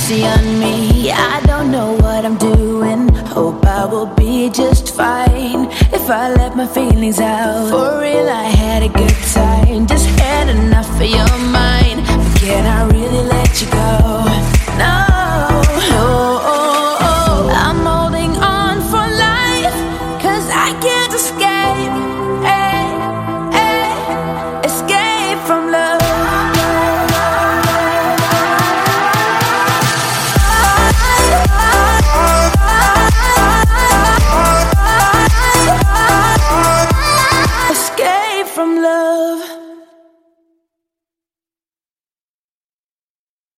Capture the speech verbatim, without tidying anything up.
mercy on me. I don't know what I'm doing. Hope I will be just fine if I let my feelings out. For real, I had a good time. Just had enough of your mind. But can I really let you go? No.